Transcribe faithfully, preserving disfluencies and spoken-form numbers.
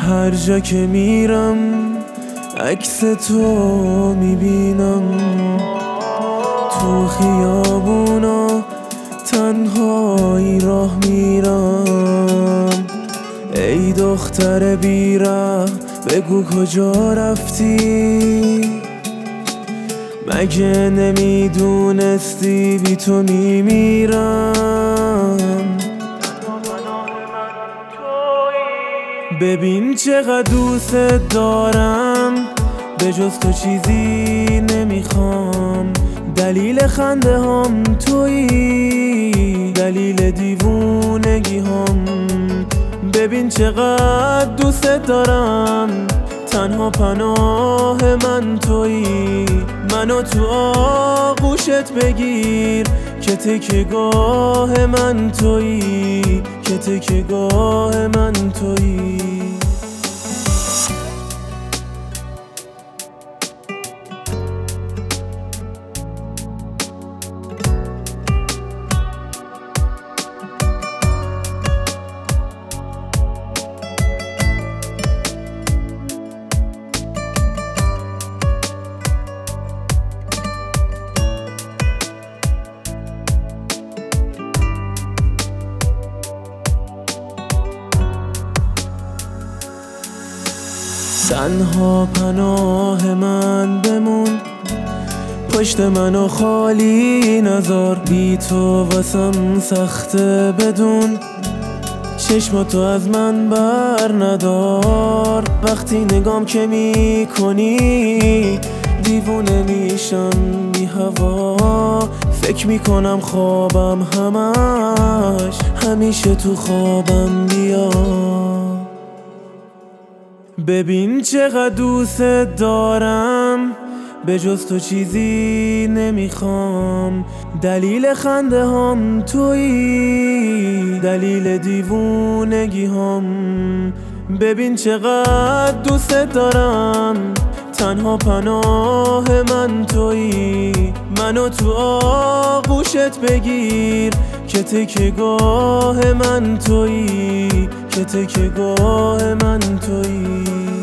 هر جا که میرم عکس تو میبینم، تو خیابونا تنهایی راه میرم. ای دختر بیره بگو کجا رفتی، مگه نمیدونستی بی تو میمیرم. ببین چقدر دوست دارم، به جز تو چیزی نمیخوام. دلیل خنده هم تویی، دلیل دیوونگی هم. ببین چقدر دوست دارم، تنها پناه من تویی. منو تو آغوشت بگیر که تکیه‌گاه من تویی، که تکیه‌گاه من تویی. تنها پناه من بمون، پشت منو خالی نذار. بی تو واسم سخته بدون، چشماتو از من بر ندار. وقتی نگام که میکنی دیوونه میشم بی هوا. فکر میکنم خوابم همش، همیشه تو خوابم بیا. ببین چقدر دوست دارم، به جز تو چیزی نمیخوام. دلیل خنده هم تویی، دلیل دیوونگی هم. ببین چقدر دوست دارم، تنها پناه من تویی. منو تو آغوشت بگیر که تکیه‌گاه من تویی، که تکیه‌گاه من تویی.